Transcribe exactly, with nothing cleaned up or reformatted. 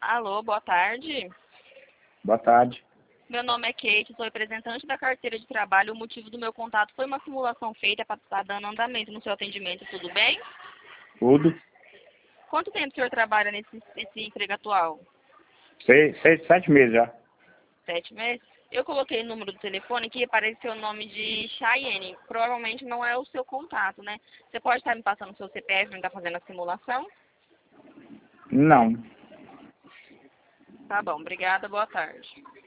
Alô, boa tarde. Boa tarde. Meu nome é Kate, sou representante da carteira de trabalho. O motivo do meu contato foi uma simulação feita para estar dando andamento no seu atendimento, tudo bem? Tudo? Quanto tempo o senhor trabalha nesse, nesse emprego atual? Seis, seis, sete meses já. Sete meses? Eu coloquei o número do telefone aqui e apareceu o nome de Chayenne. Provavelmente não é o seu contato, né? Você pode estar me passando o seu C P F para estar fazendo a simulação? Não. Tá bom, obrigada, boa tarde.